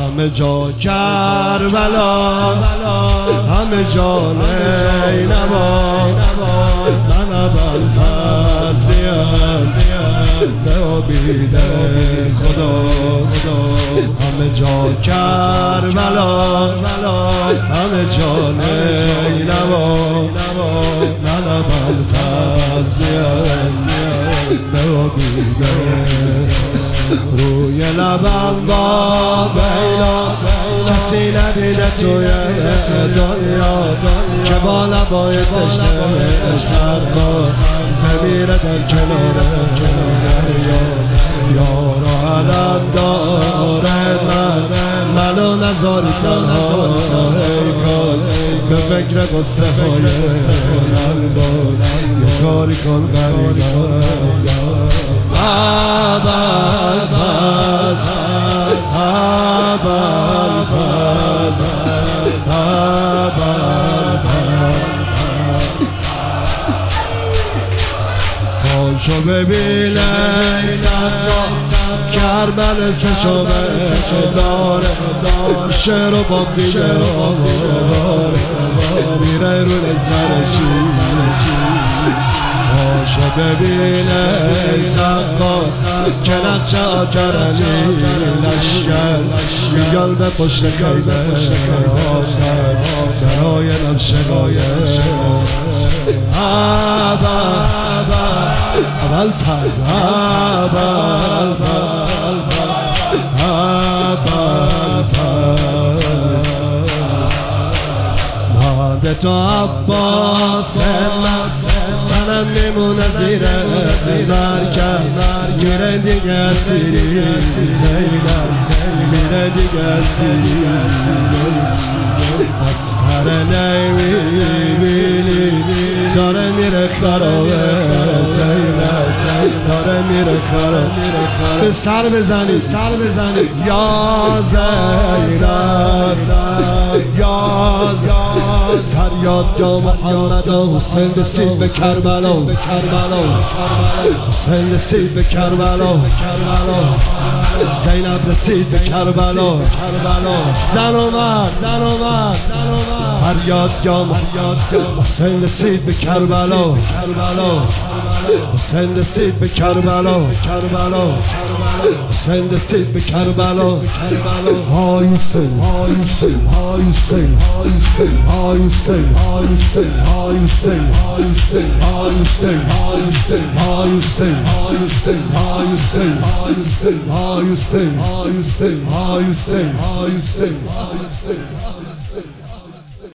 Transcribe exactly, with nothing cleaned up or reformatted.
همه جا کربلا، همه جا نینوا. من ابوالفضلیم به امید خدا. همه جا کربلا، همه جا نینوا. من ابوالفضلیم به امید. روی لبم با بیلا کسی ندیده توی دنیا که با لبای تشنه سرباز بمیره در کنار دریا. یارو علم داره من منو نذاری تنها ای کن به فکر قصه های من بود یه کاری کن غریبم. ابوالفضل ابوالفضل پاشو ببین ای صدام کربل سه شبه داره شعر و باب دیده داره میره رو نظرشی. پاشو ببین ای صدام که نقشه آکرمی لشکر میگل به پشت خیمه آخر درای نمشقای ابوالفضل بعد تو عباس من تنم میمونه زیر مرکب میره دیگه اسیری زینب میره دیگه اسیری از سر نمیبینی داره میره خرابه زینب داره میره خرابه. سر بزنی سر بزنی یا زینب یا فریاد یا محمد حسین رسید به کربلا حسین رسید به کربلا زینب رسید به کربلا زن و مرد فریاد یا محمد حسین رسید به کربلا حسین رسید به کربلا حسین رسید به کربلا. های حسین های حسین های حسین های حسین های حسین های حسین های حسین های حسین های حسین های حسین های حسین های حسین های حسین های حسین های حسین های حسین های حسین های حسین های حسین.